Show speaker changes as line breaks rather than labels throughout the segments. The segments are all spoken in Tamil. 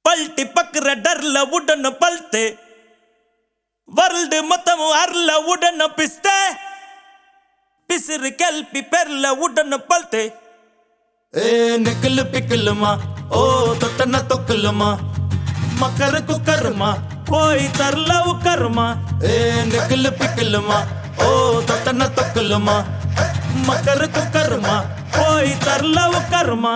पलटी पकड़ डरला उड़न पलते वर्ल्ड मतम अरला उड़न पिस्ते पिसर केल्पी पेरला उड़न पलते ए निकल पिकलमा ओ तटन तोकलमा मकर कुकरमा कोई तरला उकरमा ए निकल पिकलमा ओ तटन तोकलमा मकर कुकरमा कोई तरला उकरमा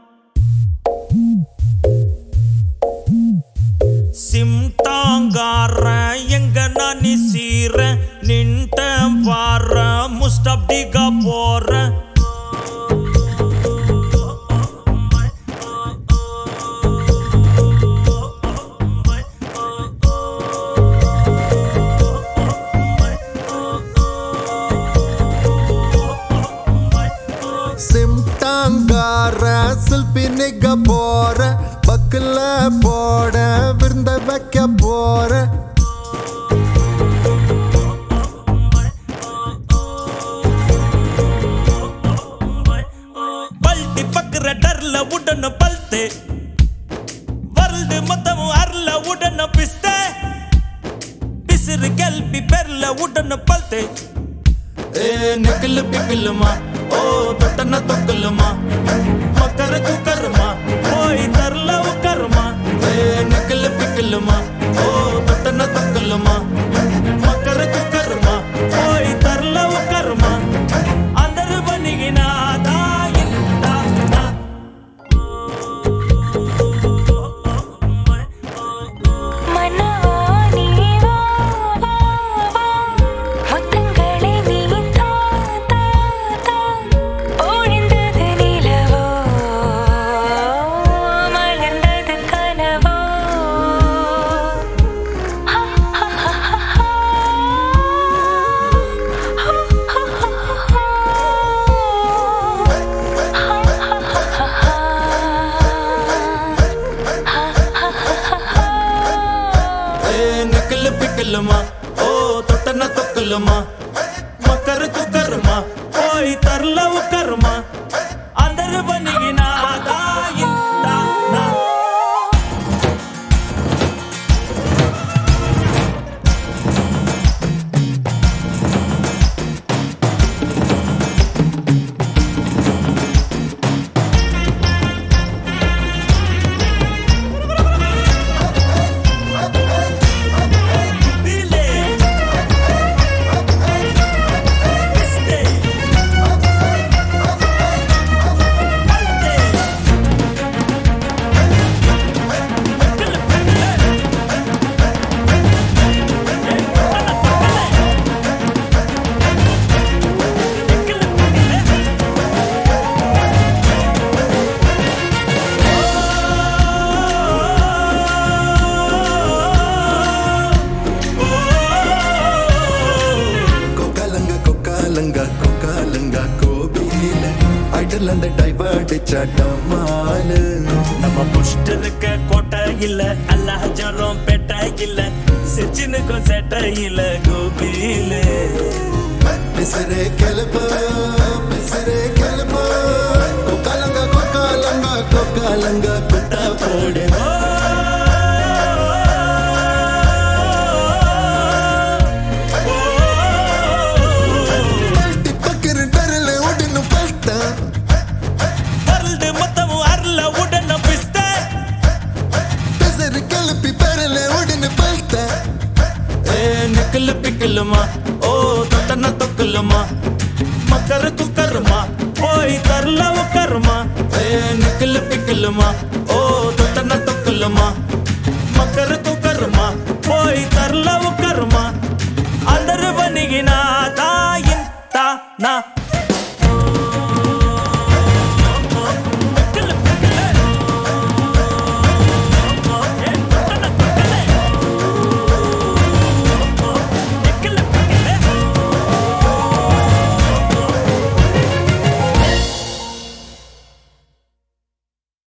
सिमटांगार எங்க நானி சீர நின்ட வார முஸ்டப்டிகா போற
சிம்டாங்கார சில்பினிக போற பக்கல போட விருந்த வைக்க போற
பல்டி பக்கற டர்ல உடன பல்தே वर्ल्ड मतम अरला उड़न पिस्ते पिसर केल्पी पेरला उड़न पलते ए निकल पिकलमा ओ तटन तोकलमा मकर कुकरमा कोई तरला उकरमा ए निकल पिकलमा ओ तटन तोकलमा मकर कुकरमा कोई तरला उकरमा अंदर बनिगिना पिकलमा ओ तटन तोकलमा मकर कुकरमा कोई तरला उकरमा अंदर बनिगिना दायिंता
கொக்காலங்கா கோபியில ஐடலந்த டைவர்ட் சட்டமால
நம்ம புஷ்ட இருக்க கோட்டை இல்ல அல்லாஹ் ஜரம் பேட்டை இல்ல சிச்சினுக்கும் சேட்டை இல்ல கோபியில
பிசரே கெலப கொக்காலங்கா குட்டா போடு
निकल पिकलमा ओ तटन तोकलमा मकर कुकरमा कोई तरला उकरमा ए निकल पिकलमा ओ तटन तोकलमा मकर कुकरमा कोई तरला उकरमा अंदर बनिगिना दायिंता ना